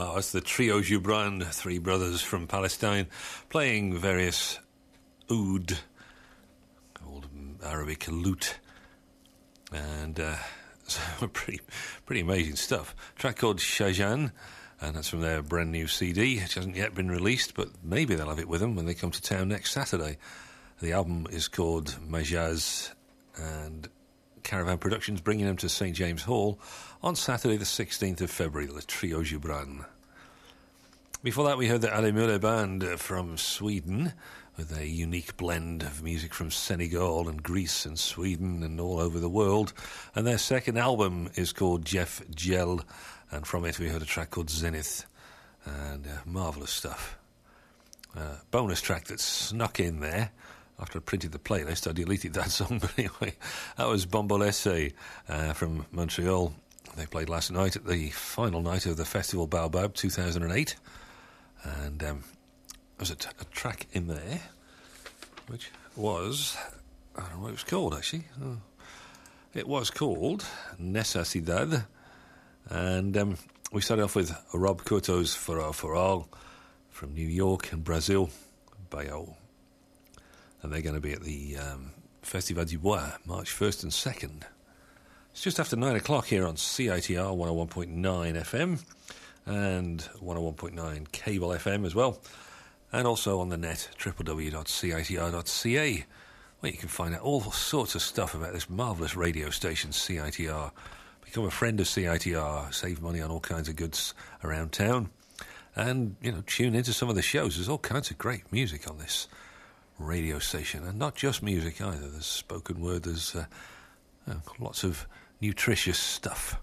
Wow, that's the Trio Gibran, three brothers from Palestine, playing various oud, old Arabic lute, and pretty amazing stuff. A track called Shajan, and that's from their brand new CD, which hasn't yet been released, but maybe they'll have it with them when they come to town next Saturday. The album is called Majaz, and Caravan Productions bringing them to St James Hall on Saturday the 16th of February, the Trio Gibran. Before that we heard the Ale Mule Band from Sweden with a unique blend of music from Senegal and Greece and Sweden and all over the world, and their second album is called Jeff Gel, and from it we heard a track called Zenith, and marvellous stuff. Bonus track that snuck in there. After I printed the playlist, I deleted that song, but anyway, that was Bombolese from Montreal. They played last night at the final night of the Festival Baobab 2008, and there was a track in there, which was, I don't know what it was called actually. It was called Necesidad, and we started off with Rob Couto's For All from New York and Brazil, Bayo. And they're going to be at the Festival du Bois, March 1st and 2nd. It's just after 9 o'clock here on CITR 101.9 FM and 101.9 cable FM as well, and also on the net, www.citr.ca, where you can find out all sorts of stuff about this marvellous radio station, CITR. Become a friend of CITR, save money on all kinds of goods around town, and, tune into some of the shows. There's all kinds of great music on this radio station, and not just music either. There's spoken word, there's lots of nutritious stuff.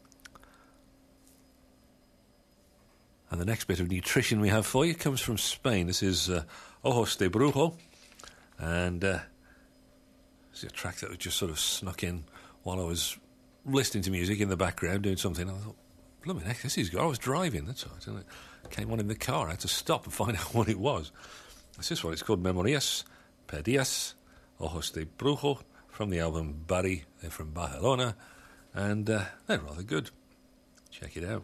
And the next bit of nutrition we have for you comes from Spain. This is Ojos de Brujo, and it's a track that was just sort of snuck in while I was listening to music in the background, doing something. I thought, blooming heck, this is good. I was driving, that's all right, and it came on in the car. I had to stop and find out what it was. It's this one. It's called Memorias Perdidas, Ojos de Brujo, from the album Bari. They're from Barcelona, and they're rather good. Check it out.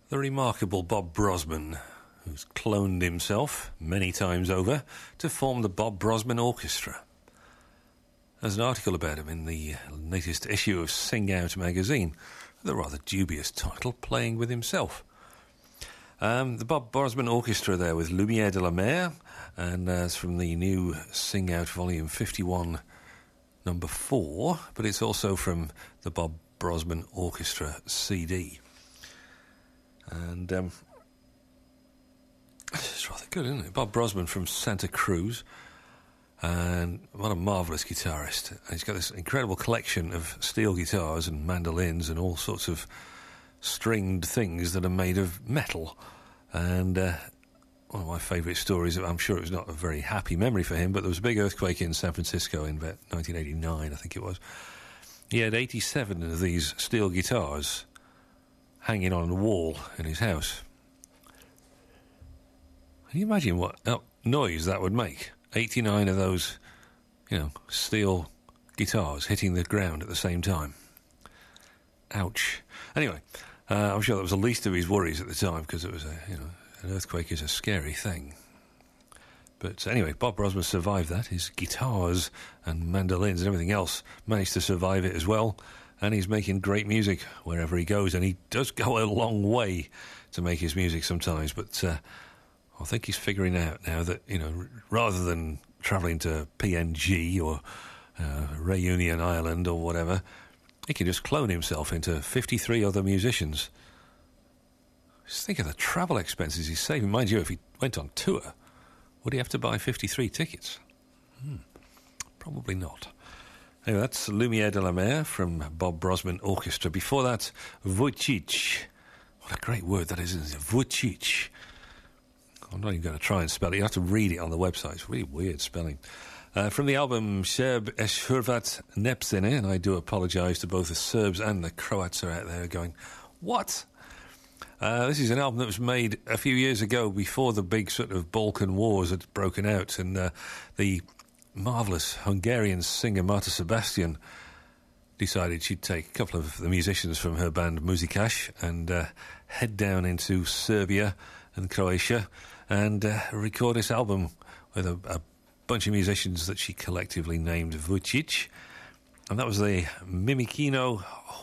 The remarkable Bob Brosman, who's cloned himself many times over to form the Bob Brosman Orchestra. There's an article about him in the latest issue of Sing Out magazine, with a rather dubious title, Playing with Himself. The Bob Brosman Orchestra there with Lumière de la Mer, and it's from the new Sing Out Volume 51, number 4, but it's also from the Bob Brosman Orchestra CD. And it's rather good, isn't it? Bob Brosman from Santa Cruz, and what a marvellous guitarist. And he's got this incredible collection of steel guitars and mandolins and all sorts of stringed things that are made of metal. And one of my favourite stories, I'm sure it was not a very happy memory for him, but there was a big earthquake in San Francisco in 1989, I think it was. He had 87 of these steel guitars hanging on the wall in his house. Can you imagine what noise that would make? 89 of those, steel guitars hitting the ground at the same time. Ouch. Anyway, I'm sure that was the least of his worries at the time, because it was an earthquake is a scary thing. But anyway, Bob Brosman survived that. His guitars and mandolins and everything else managed to survive it as well. And he's making great music wherever he goes. And he does go a long way to make his music sometimes. But I think he's figuring out now that, rather than travelling to PNG or Reunion Island or whatever, he can just clone himself into 53 other musicians. Just think of the travel expenses he's saving. Mind you, if he went on tour, would he have to buy 53 tickets? Probably not. Anyway, that's Lumière de la Mer from Bob Brosman Orchestra. Before that, Vujicic. What a great word that is, isn't it? Vujicic. I'm not even going to try and spell it. You have to read it on the website. It's really weird spelling. From the album Serb es Hrvat Nepsene, and I do apologise to both the Serbs and the Croats are out there going, what? This is an album that was made a few years ago before the big sort of Balkan Wars had broken out, and the marvellous Hungarian singer Marta Sebastian decided she'd take a couple of the musicians from her band Muzikash and head down into Serbia and Croatia and record this album with a bunch of musicians that she collectively named Vujicic, and that was the Mimikino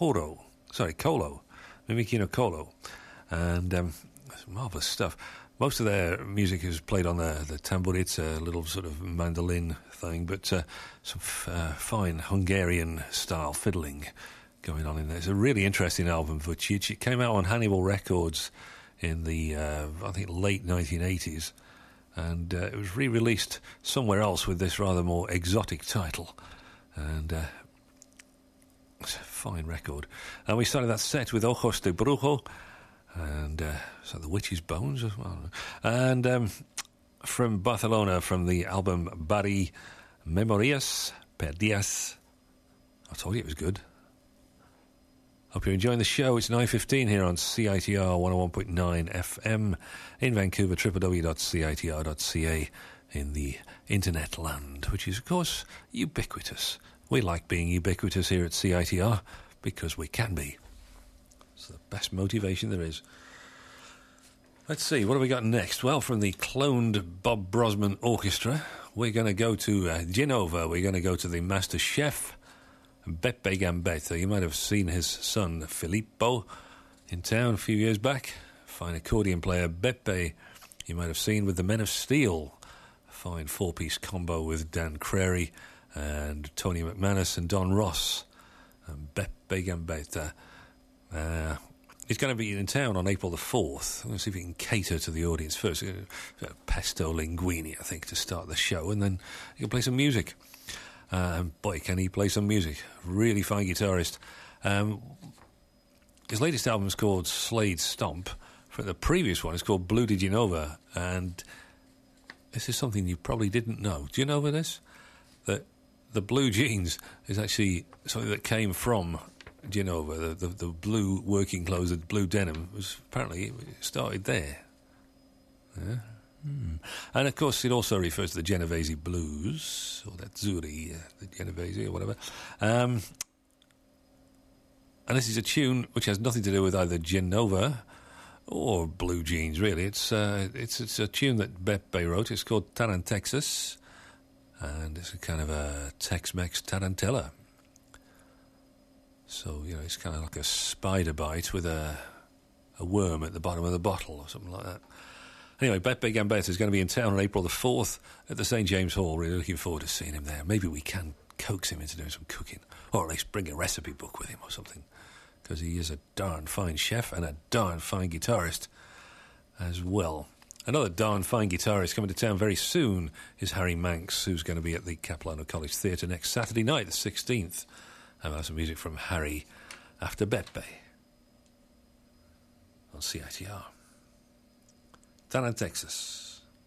Kolo. Mimikino Kolo. And it's marvellous stuff. Most of their music is played on the tamburica, a little sort of mandolin thing, but some fine Hungarian-style fiddling going on in there. It's a really interesting album, Vujicic. It came out on Hannibal Records in the, I think, late 1980s, and it was re-released somewhere else with this rather more exotic title. And it's a fine record. And we started that set with Ojos de Brujo, and so the Witch's Bones as well. And from Barcelona, from the album Bari Memorias Perdidas. I told you it was good. Hope you're enjoying the show. It's 9:15 here on CITR 101.9 FM in Vancouver, www.citr.ca in the internet land, which is, of course, ubiquitous. We like being ubiquitous here at CITR because we can be. It's the best motivation there is. Let's see, what have we got next? Well, from the cloned Bob Brosman Orchestra, we're going to go to Genova. We're going to go to the master chef, Beppe Gambetta. You might have seen his son, Filippo, in town a few years back. Fine accordion player, Beppe, you might have seen with the Men of Steel. A fine four-piece combo with Dan Crary and Tony McManus and Don Ross. And Beppe Gambetta. He's going to be in town on April the 4th. I'm going to see if he can cater to the audience first. Pesto linguine, I think, to start the show, and then he can play some music. Boy, can he play some music. Really fine guitarist. His latest album is called Slade Stomp. The previous one is called Blue de Genova, and this is something you probably didn't know. Do you know about this? That the blue jeans is actually something that came from Genova. The blue working clothes, the blue denim, was apparently started there. Yeah. And of course, it also refers to the Genovese blues, or that Zuri, the Genovese, or whatever. And this is a tune which has nothing to do with either Genova or blue jeans, really. It's a tune that Beppe wrote. It's called Tarantexas, and it's a kind of a Tex-Mex tarantella. So, you know, it's kind of like a spider bite with a worm at the bottom of the bottle or something like that. Anyway, Beppe Gambetta is going to be in town on April the 4th at the St. James Hall. Really looking forward to seeing him there. Maybe we can coax him into doing some cooking, or at least bring a recipe book with him or something, because he is a darn fine chef and a darn fine guitarist as well. Another darn fine guitarist coming to town very soon is Harry Manx, who's going to be at the Capilano College Theatre next Saturday night, the 16th. And we'll have some music from Harry after Beppe on CITR. Tarantexas.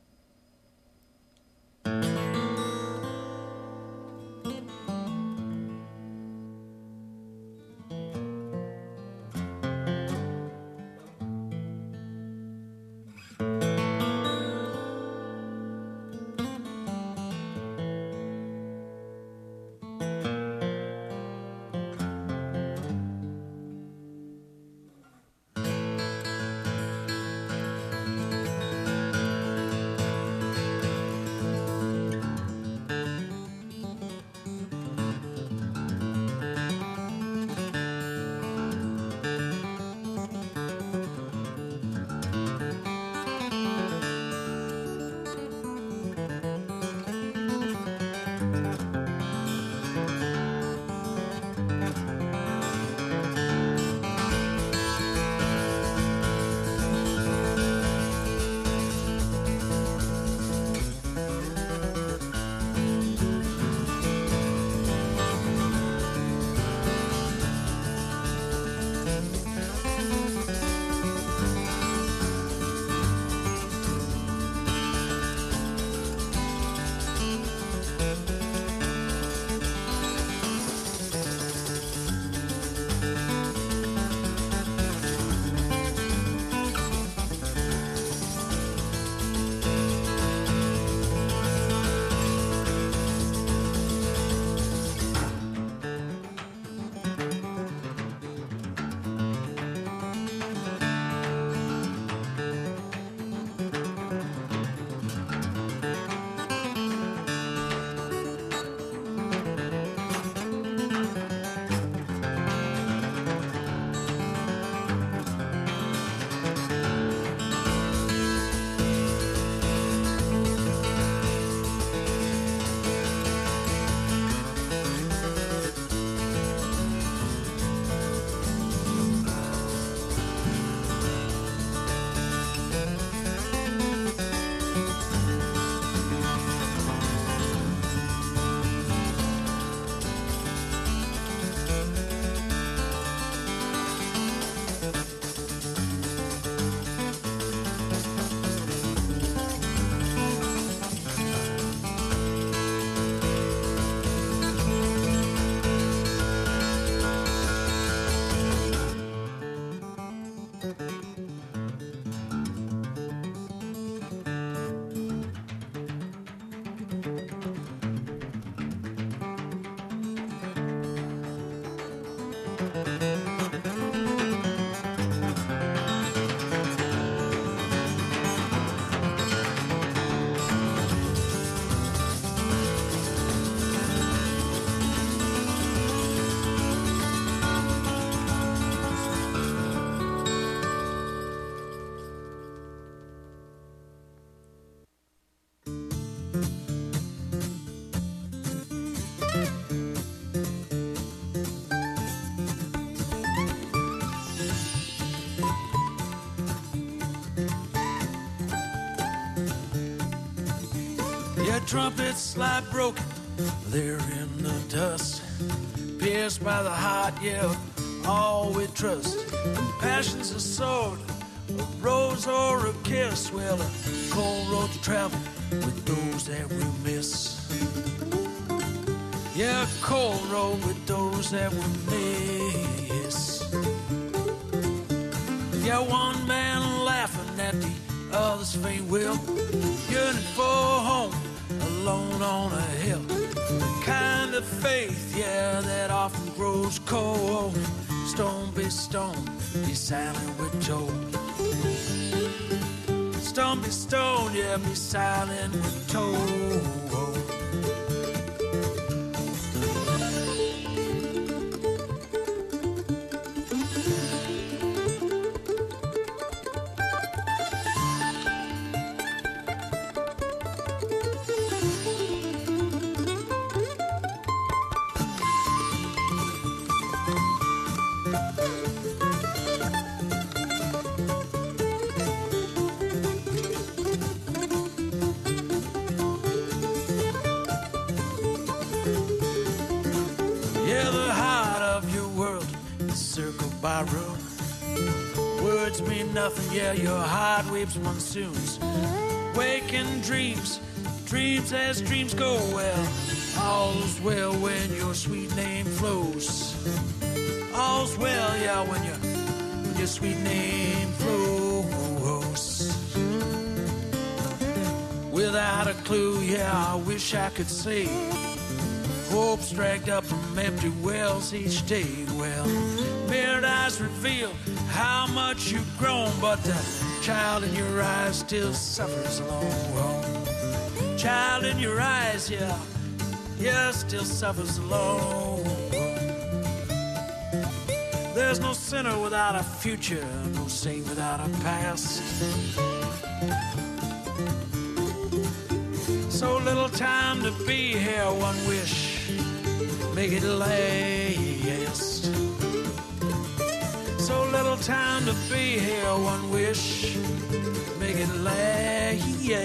Trumpets lie broken, they're in the dust, pierced by the heart, yeah, all we trust. And passion's a sword, a rose or a kiss, well, a cold road to travel with those that we miss. Yeah, a cold road with those that we miss. Yeah, one man laughing at the other's faint will, yearning for home, alone on a hill. The kind of faith, yeah, that often grows cold. Stone by stone, be silent with Joe. Stone be stone, yeah, be silent with toe. Yeah, the heart of your world is circled by ruin. Words mean nothing, yeah, your heart weeps monsoons. Waking dreams, dreams as dreams go well. All's well when your sweet name flows. All's well, yeah, when your sweet name flows. Without a clue, yeah, I wish I could say hope's dragged up from empty wells each day. Well, mirrored eyes reveal how much you've grown, but the child in your eyes still suffers alone. Child in your eyes, yeah, still suffers alone. There's no sinner without a future, no saint without a past. So little time to be here, one wish, make it last. So little time to be here, one wish, make it last.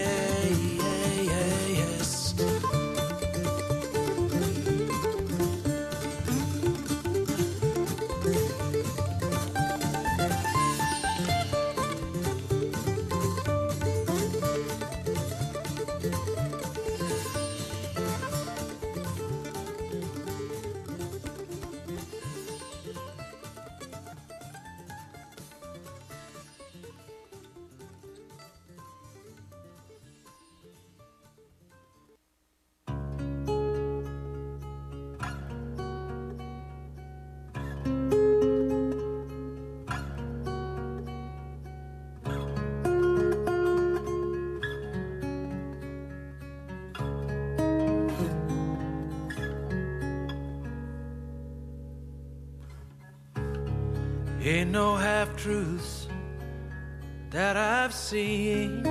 Ain't no half-truths that I've seen.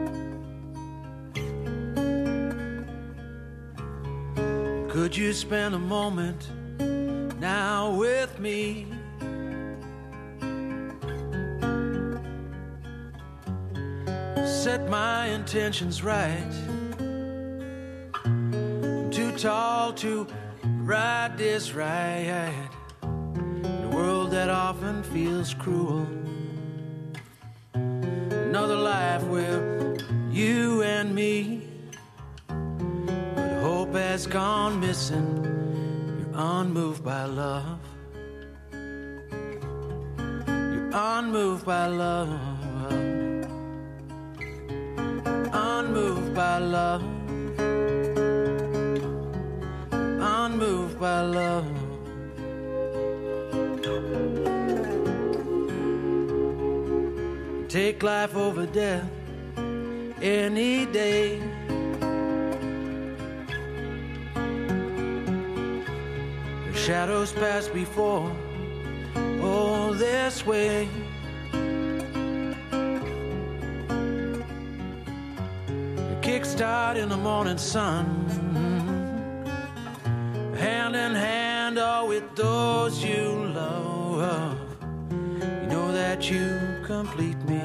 Could you spend a moment now with me? Set my intentions right. I'm too tall to ride this ride. World that often feels cruel. Another life where you and me. But hope has gone missing. You're unmoved by love. You're unmoved by love. Unmoved by love. Unmoved by love. Take life over death any day. The shadows pass before, oh, this way. A kickstart in the morning sun, hand in hand, all with those you love. You know that you complete me.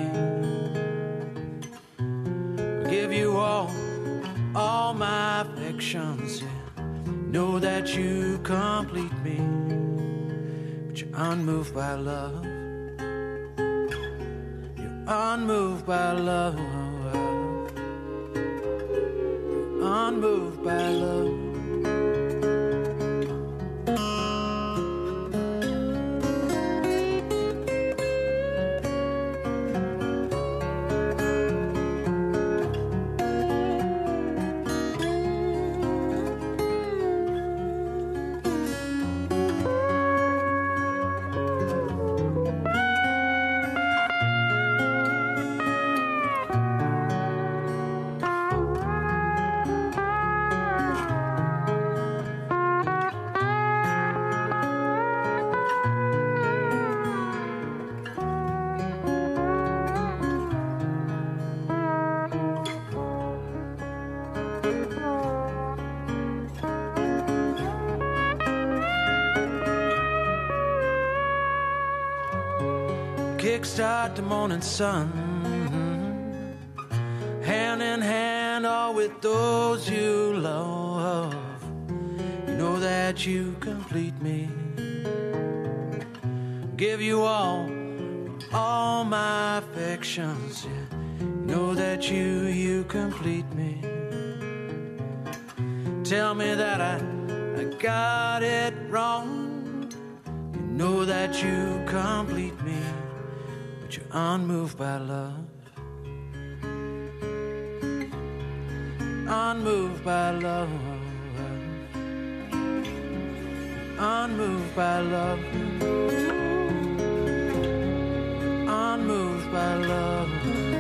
I give you all my affections. Yeah. Know that you complete me, but you're unmoved by love. You're unmoved by love. You're unmoved by love. kickstart the morning sun. Hand in hand, all with those you love. You know that you complete me. Give you all my affections. Yeah. You know that you complete me. Tell me that I got it wrong. You know that you complete me, but you're unmoved by love. Unmoved by love. Unmoved by love. Unmoved by love.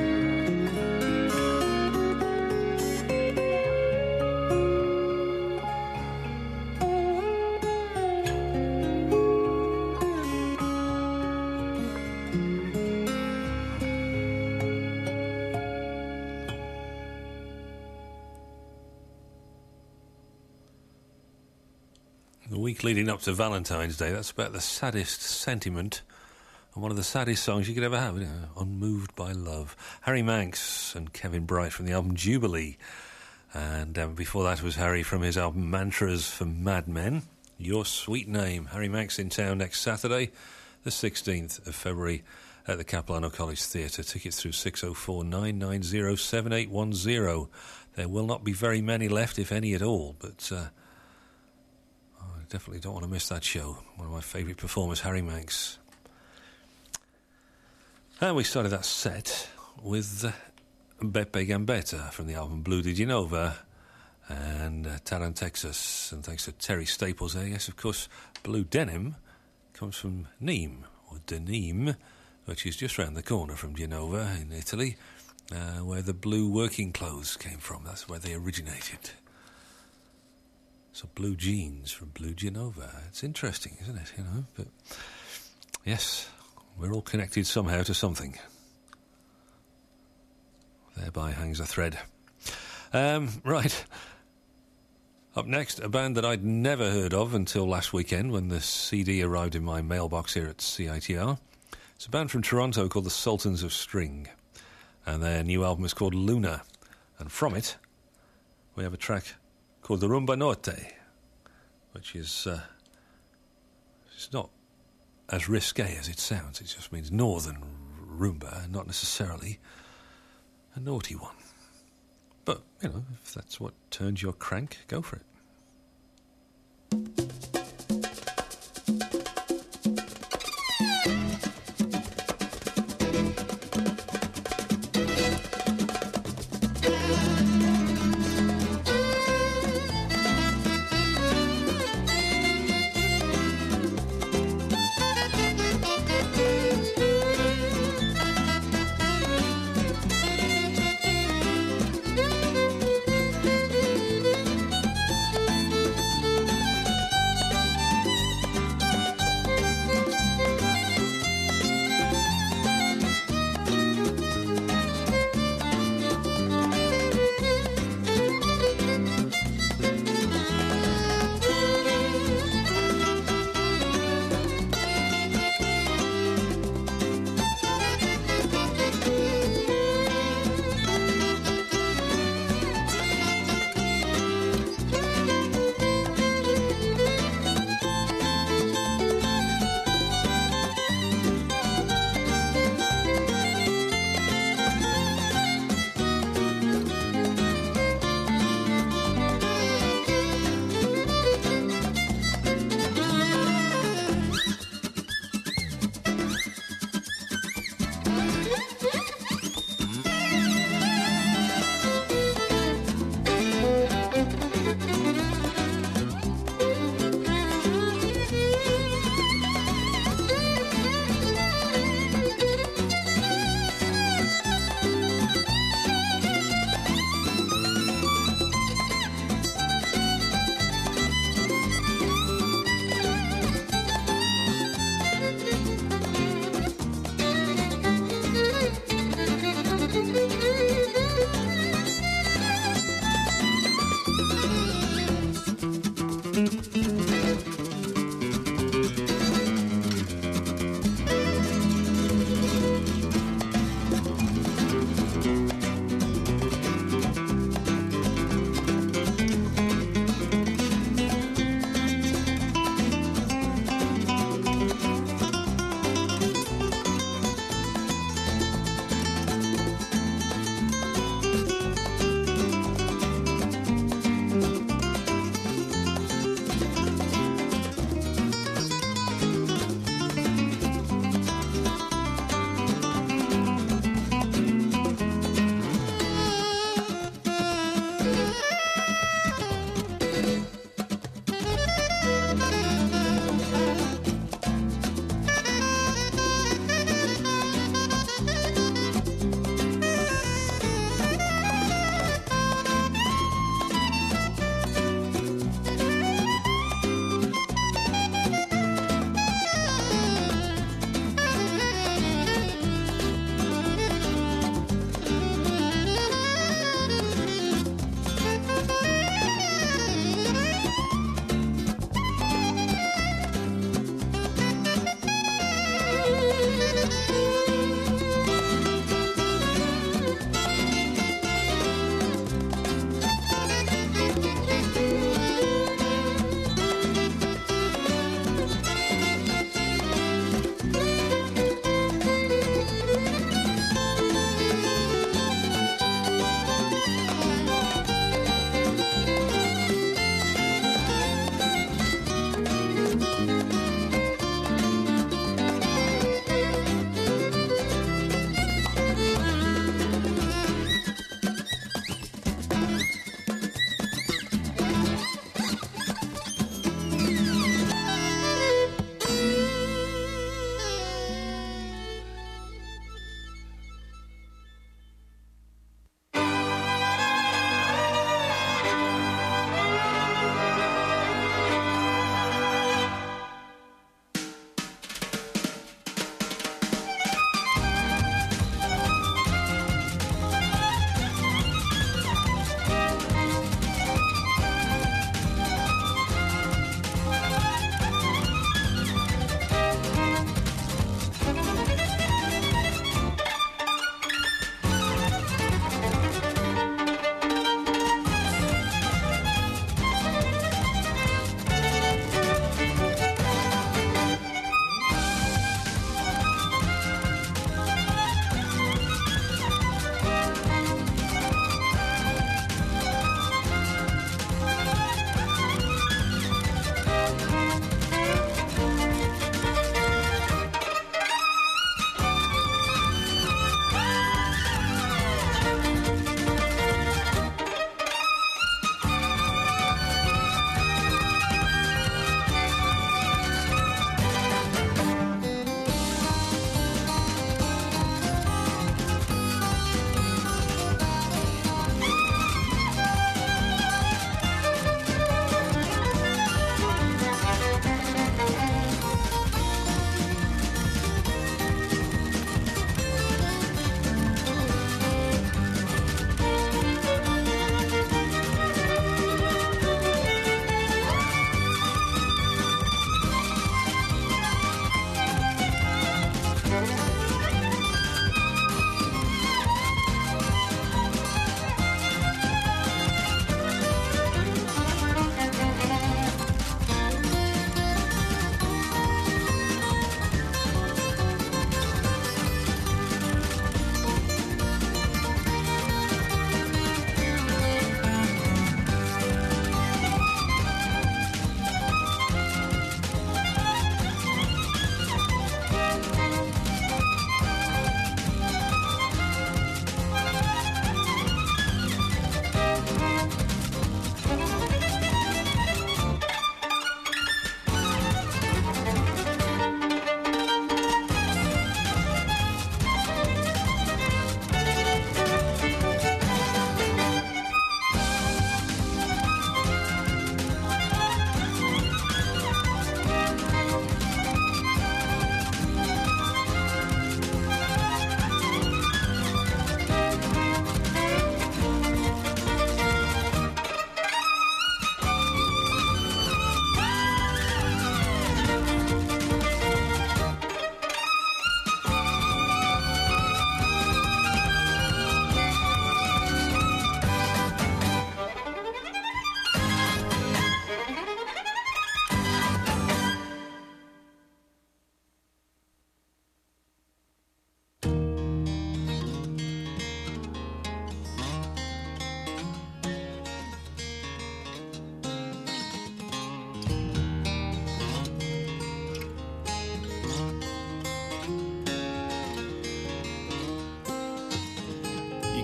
The week leading up to Valentine's Day, that's about the saddest sentiment and one of the saddest songs you could ever have, you know, Unmoved by Love. Harry Manx and Kevin Bright from the album Jubilee. And before that was Harry from his album Mantras for Mad Men. Your Sweet Name. Harry Manx in town next Saturday, the 16th of February at the Capilano College Theatre. Tickets through 604 990 7810. There will not be very many left, if any at all, but I definitely don't want to miss that show. One of my favourite performers, Harry Manx. And we started that set with Beppe Gambetta from the album Blue di Genova and Taran, Texas. And thanks to Terry Staples there. Yes, of course, Blue Denim comes from Nîmes, or de Nîmes, which is just round the corner from Genova in Italy, where the blue working clothes came from. That's where they originated. So blue jeans from Blue Genova. It's interesting, isn't it? You know, but yes, we're all connected somehow to something. Thereby hangs a thread. Right. Up next, a band that I'd never heard of until last weekend when the CD arrived in my mailbox here at CITR. It's a band from Toronto called the Sultans of String. And their new album is called Luna. And from it, we have a track called the Rumba Norte, which is it's not as risque as it sounds. It just means northern rumba, not necessarily a naughty one. But, you know, if that's what turns your crank, go for it.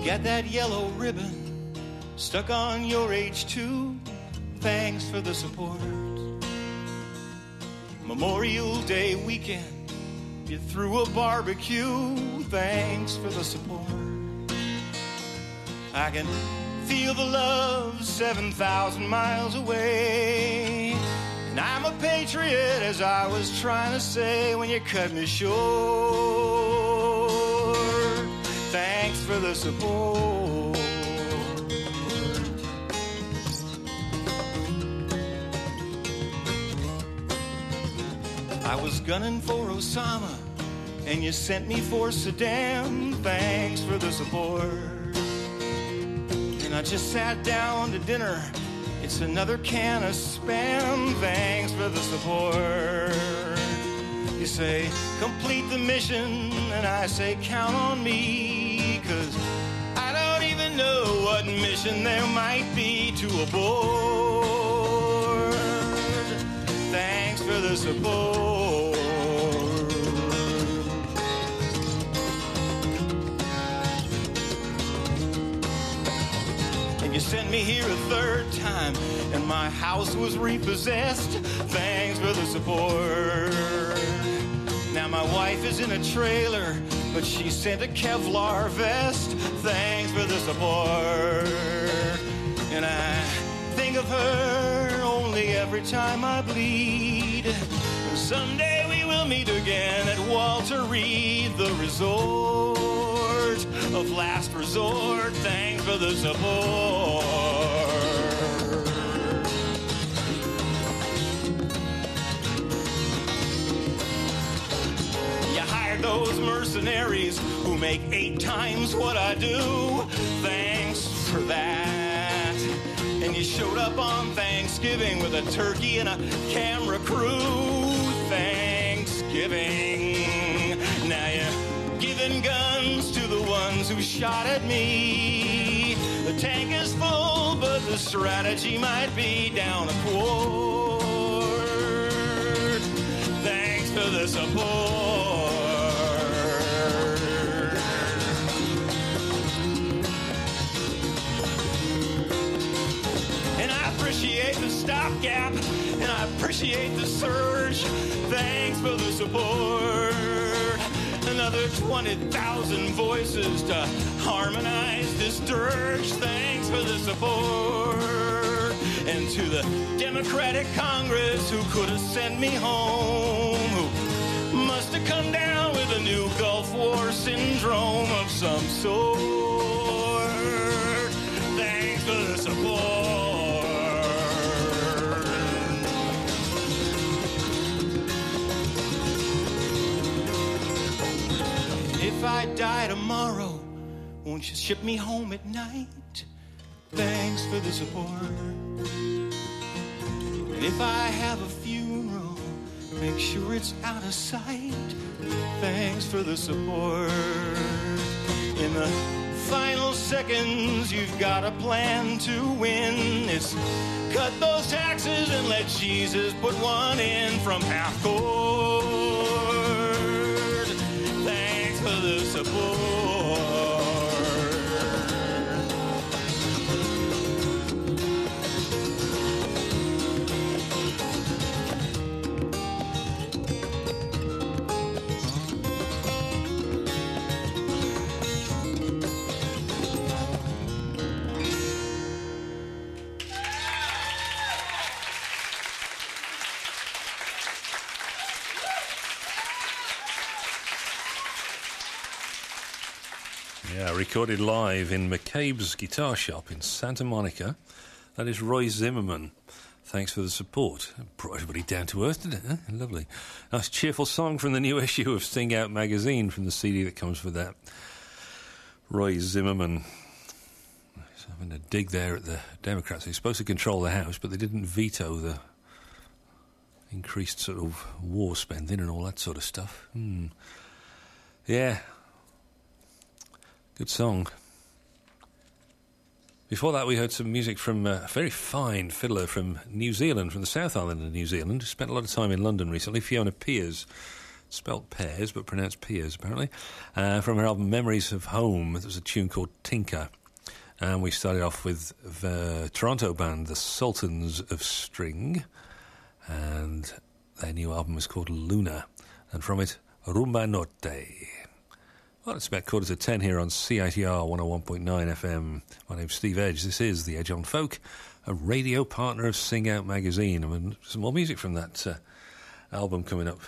got that yellow ribbon stuck on your H2. Thanks for the support. Memorial Day weekend, you threw a barbecue. Thanks for the support. I can feel the love 7,000 miles away. And I'm a patriot, as I was trying to say when you cut me short. Thanks for the support. I was gunning for Osama, and you sent me for Saddam. Thanks for the support. And I just sat down to dinner. It's another can of Spam. Thanks for the support. You say, complete the mission, and I say, count on me, 'cause I don't even know what mission there might be to abort. Thanks for the support. You sent me here a third time, and my house was repossessed. Thanks for the support. Now my wife is in a trailer, but she sent a Kevlar vest. Thanks for the support. And I think of her only every time I bleed. And someday we will meet again at Walter Reed, the resort of last resort. Thanks for the support. You hired those mercenaries who make 8 times what I do. Thanks for that. And you showed up on Thanksgiving with a turkey and a camera crew. Thanksgiving. Now you're giving guns to the ones who shot at me. The tank is full, but the strategy might be down a quart. Thanks for the support. And I appreciate the stopgap, and I appreciate the surge. Thanks for the support. Another 20,000 voices to harmonize this dirge. Thanks for the support. And to the Democratic Congress who could have sent me home, who must have come down with a new Gulf War syndrome of some sort. Thanks for the support. If I die tomorrow, won't you ship me home at night? Thanks for the support. And if I have a funeral, make sure it's out of sight. Thanks for the support. In the final seconds, you've got a plan to win. It's cut those taxes and let Jesus put one in from half court. Thanks for the support. Yeah, recorded live in McCabe's guitar shop in Santa Monica. That is Roy Zimmerman. Thanks for the support. Brought everybody down to earth, didn't it? Huh? Lovely. Nice cheerful song from the new issue of Sing Out magazine, from the CD that comes with that. Roy Zimmerman. He's having a dig there at the Democrats. They're supposed to control the House, but they didn't veto the increased sort of war spending and all that sort of stuff. Yeah. Good song. Before that, we heard some music from a very fine fiddler from New Zealand, from the South Island of New Zealand, who spent a lot of time in London recently, Fiona Piers. spelt pears but pronounced pears apparently, from her album Memories of Home. There was a tune called Tinker. And we started off with the Toronto band The Sultans of String, and their new album was called Luna, and from it, Rumba Notte. Well, it's about 9:45 here on CITR 101.9 FM. My name's Steve Edge. This is The Edge on Folk, a radio partner of Sing Out magazine. I mean, some more music from that album coming up.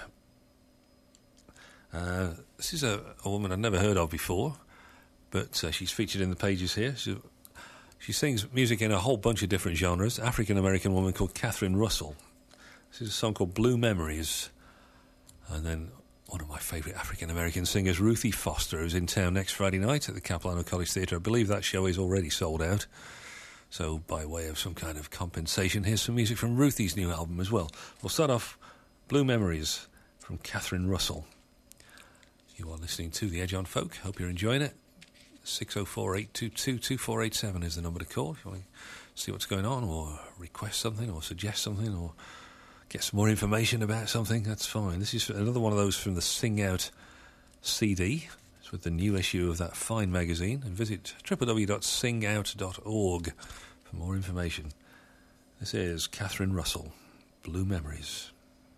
This is a woman I'd never heard of before, but she's featured in the pages here. She sings music in a whole bunch of different genres. African-American woman called Catherine Russell. This is a song called Blue Memories. And then one of my favourite African-American singers, Ruthie Foster, who's in town next Friday night at the Capilano College Theatre. I believe that show is already sold out. So by way of some kind of compensation, here's some music from Ruthie's new album as well. We'll start off Blue Memories from Catherine Russell. You are listening to The Edge on Folk. Hope you're enjoying it. 604-822-2487 is the number to call if you want to see what's going on, or request something, or suggest something, or get some more information about something. That's fine. This is another one of those from the Sing Out CD. It's with the new issue of that fine magazine. And visit www.singout.org for more information. This is Catherine Russell, Blue Memories.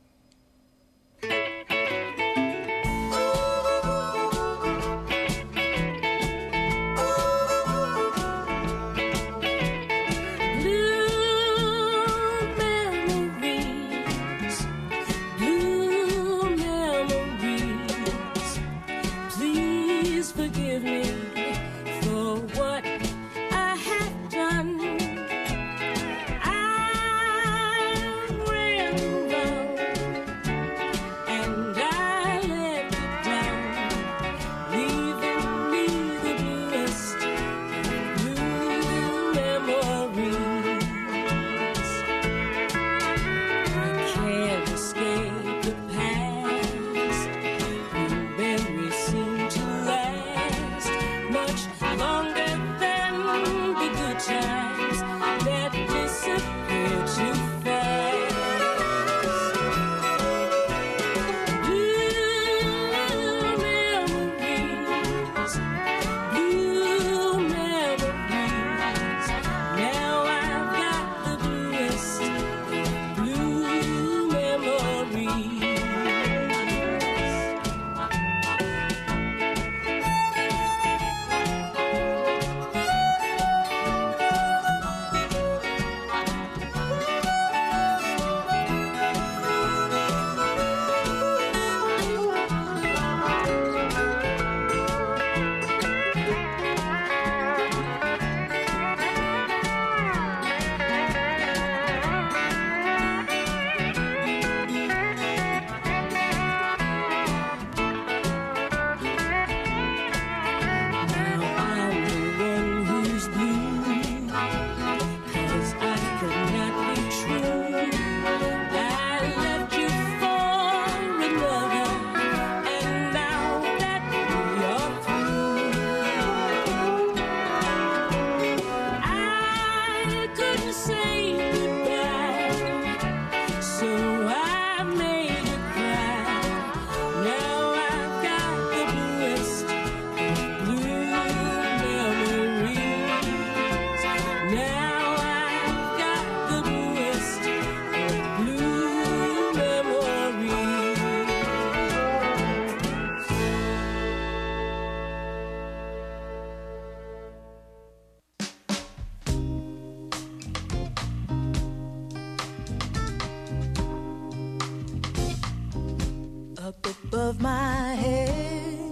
Above my head,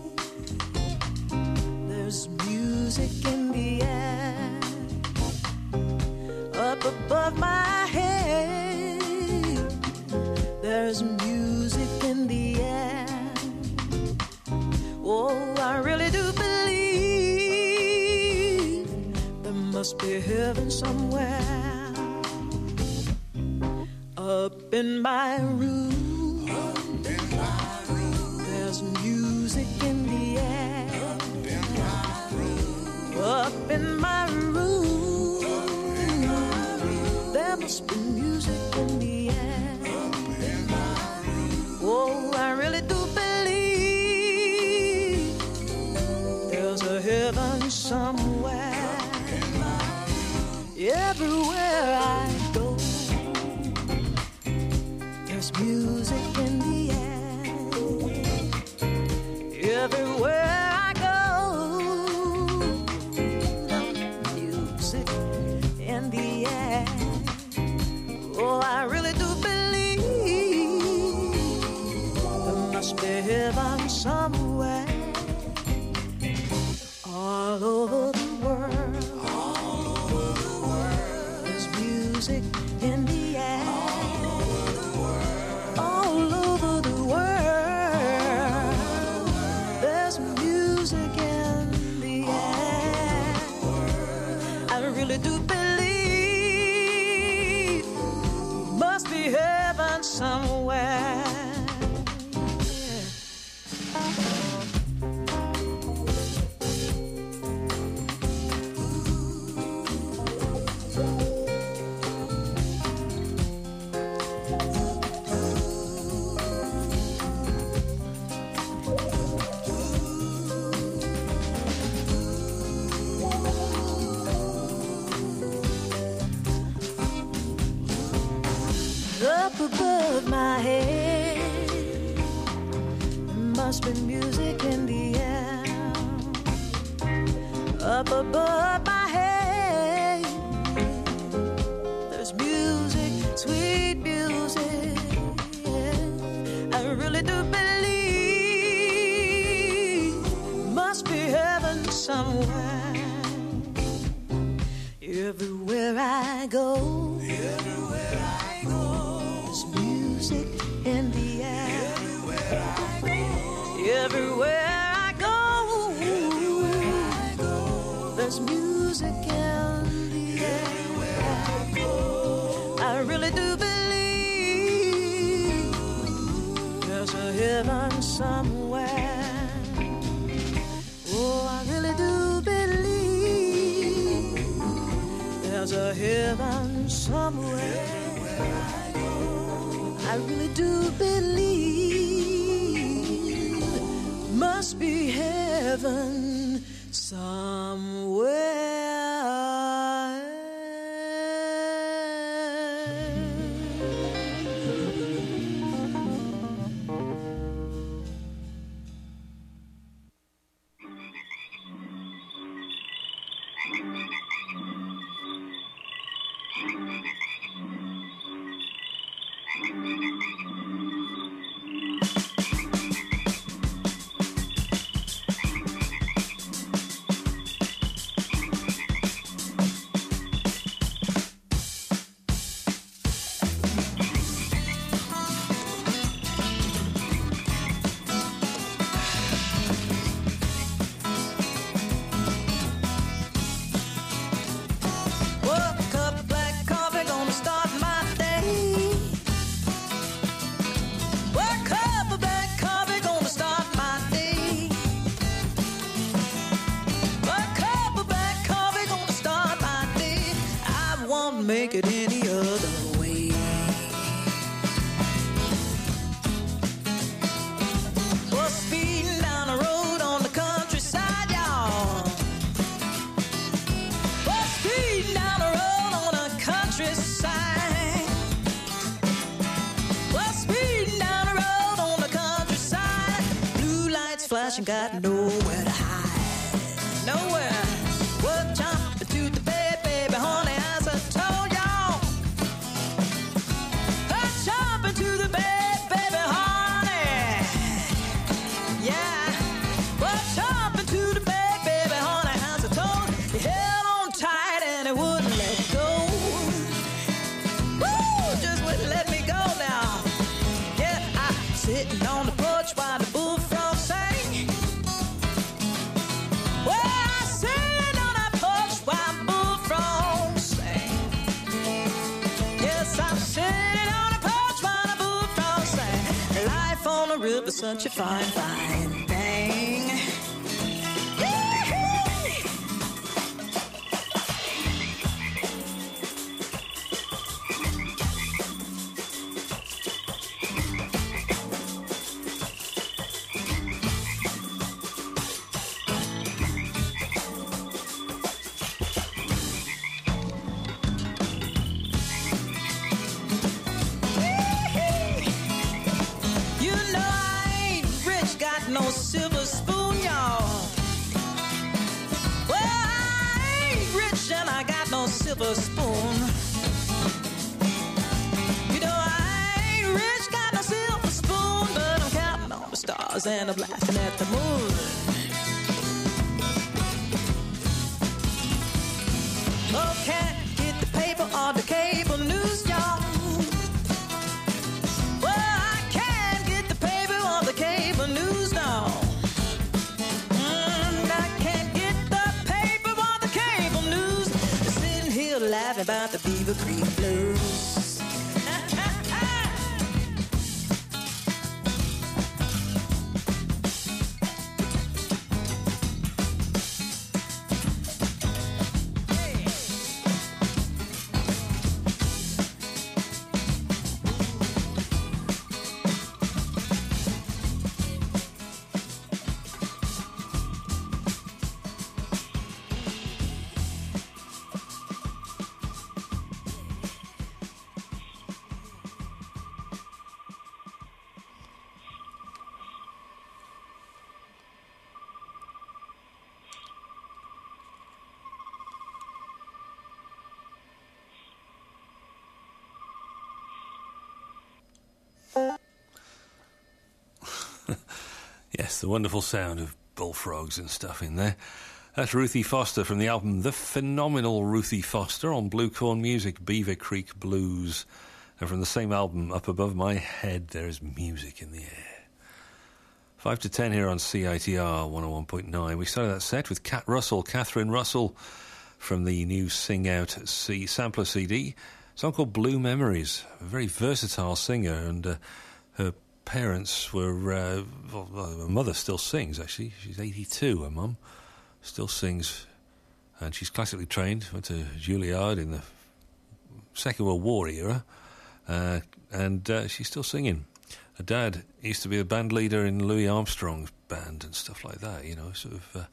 there's music in the air. Up above my head, there's music in the air. Oh, I really do believe there must be heaven somewhere. Up in my room, there's music in the air. Up in my room, there must be music in the air. Oh, I really do believe music in the air. Everywhere I go, music in the air. Oh, I really do believe there must be heaven somewhere. All over the world, there's music in the air. All over the world, there's music in the air. I really do believe must be heaven somewhere. Up above my head, there must be music in the air. Up above my head, there's music, sweet music. I really do believe must be heaven somewhere. Everywhere I go, there's music in the air. Everywhere I go, there's music in the air. I really do believe there's a heaven somewhere. Oh, I really do believe there's a heaven somewhere. I really do believe must be heaven somewhere. Make it any other way. Well, speeding down the road on the countryside, y'all. Well, speeding down the road on the countryside. Well, speeding down the road on the countryside. Blue lights flashing, got nowhere to hide. Nowhere. Well, jumping to the bed, baby, honey, as I told y'all. Jumping to the bed, baby, honey. Yeah. Well, jumping to the bed, baby, honey, as I told you. Held on tight and it wouldn't let go. Woo! Just wouldn't let me go now. Yeah, I'm sitting on the porch while the bullfrog sang. Well, I'm sitting on that porch while the bullfrog sang. Yes, I'm sitting on the porch while the bullfrog sang. Life on the river's such a fine, fine thing. got no silver spoon, y'all. Well, I ain't rich and I got no silver spoon. You know, I ain't rich, got no silver spoon, but I'm counting on the stars and I'm laughing at the moon. Oh, can't get the paper or the cable news, y'all. Well, I can't get the paper or the cable news, no. I can't get the paper or the cable news. Sitting here laughing about the Beaver Creek Blues. Yes, the wonderful sound of bullfrogs and stuff in there. That's Ruthie Foster from the album The Phenomenal Ruthie Foster on Blue Corn Music, Beaver Creek Blues. And from the same album, Up Above My Head, There Is Music in the Air. 5 to 10 here on CITR 101.9. We started that set with Catherine Russell, from the new Sing Out sampler CD. A song called Blue Memories. A very versatile singer, and her parents were... her mother still sings, actually. She's 82, her mum. Still sings. And she's classically trained. Went to Juilliard in the Second World War era. And she's still singing. Her dad used to be a band leader in Louis Armstrong's band and stuff like that, you know, sort of...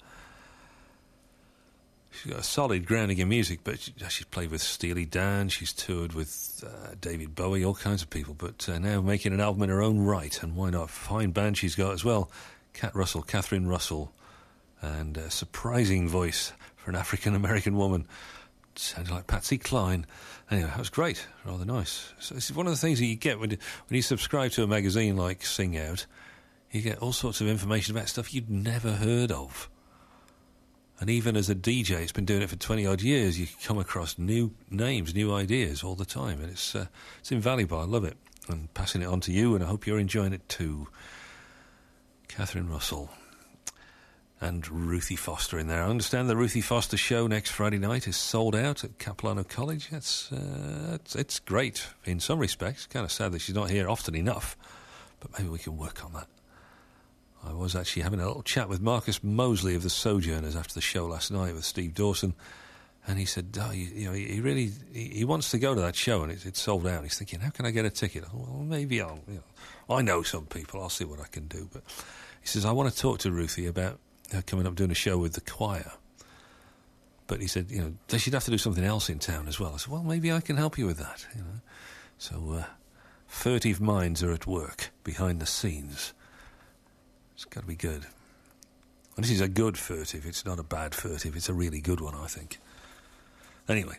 she's got a solid grounding in music, but she's played with Steely Dan, she's toured with David Bowie, all kinds of people, but now making an album in her own right, and why not? Fine band she's got as well. Catherine Russell, and a surprising voice for an African-American woman. Sounds like Patsy Cline. Anyway, that was great, rather nice. So this is one of the things that you get when you subscribe to a magazine like Sing Out. You get all sorts of information about stuff you'd never heard of. And even as a DJ, it's been doing it for 20-odd years, you come across new names, new ideas all the time. And it's invaluable. I love it. And passing it on to you, and I hope you're enjoying it too. Catherine Russell and Ruthie Foster in there. I understand the Ruthie Foster show next Friday night is sold out at Capilano College. It's great in some respects. Kind of sad that she's not here often enough. But maybe we can work on that. I was actually having a little chat with Marcus Mosley of the Sojourners after the show last night with Steve Dawson, and he said, he wants to go to that show, and it's sold out. He's thinking, how can I get a ticket? Well, maybe I know some people. I'll see what I can do. But he says, I want to talk to Ruthie about her coming up doing a show with the choir. But he said, she'd have to do something else in town as well. I said, well, maybe I can help you with that. So furtive minds are at work behind the scenes. It's got to be good. And this is a good furtive. It's not a bad furtive. It's a really good one, I think. Anyway,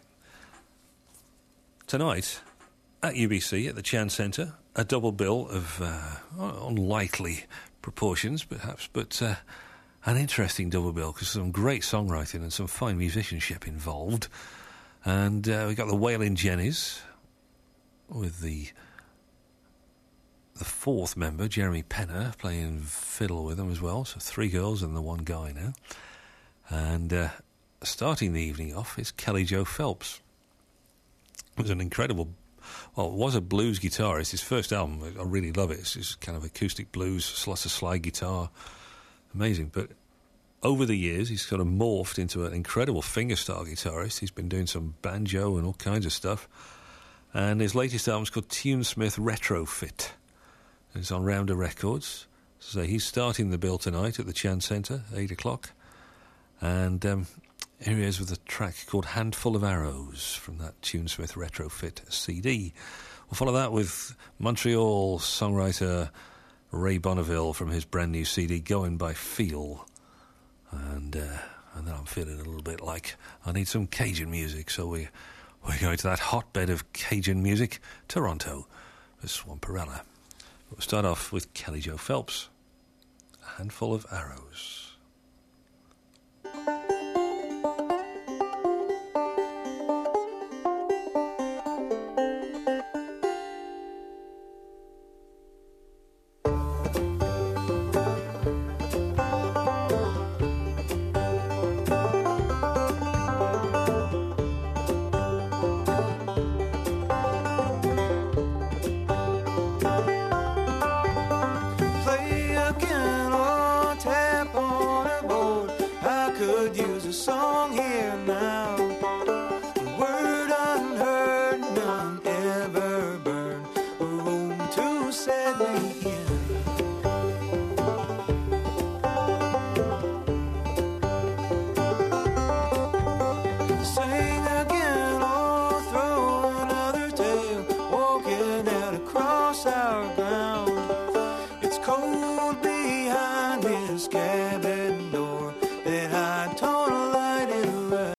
tonight at UBC, at the Chan Centre, a double bill of unlikely proportions, perhaps, but an interesting double bill because some great songwriting and some fine musicianship involved. And we got the Wailin' Jennies with the fourth member, Jeremy Penner, playing fiddle with them as well. So 3 girls and the 1 guy now. And starting the evening off is Kelly Joe Phelps. It was an incredible... Well, it was a blues guitarist. His first album, I really love it. It's kind of acoustic blues, lots of slide guitar. Amazing. But over the years, he's sort of morphed into an incredible fingerstyle guitarist. He's been doing some banjo and all kinds of stuff. And his latest album is called Tunesmith Retrofit. It's on Rounder Records. So he's starting the bill tonight at the Chan Centre, 8 o'clock. And here he is with a track called Handful of Arrows from that Tunesmith Retrofit CD. We'll follow that with Montreal songwriter Ray Bonneville from his brand new CD, Going by Feel. And then I'm feeling a little bit like I need some Cajun music, so we're going to that hotbed of Cajun music, Toronto, for Swamperella. We'll start off with Kelly Jo Phelps, A Handful of Arrows.